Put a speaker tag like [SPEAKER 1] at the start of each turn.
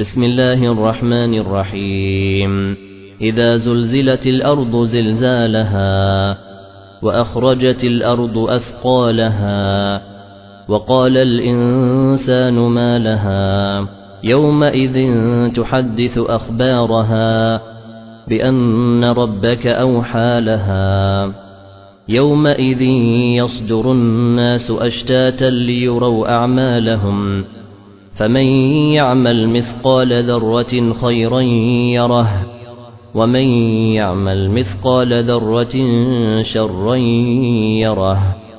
[SPEAKER 1] بسم الله الرحمن الرحيم إذا زلزلت الأرض زلزالها وأخرجت الأرض أثقالها وقال الإنسان ما لها يومئذ تحدث أخبارها بأن ربك أوحى لها يومئذ يصدر الناس أشتاتا ليروا أعمالهم فمن يعمل مثقال ذرة خيرا يره ومن يعمل مثقال ذرة شرا يره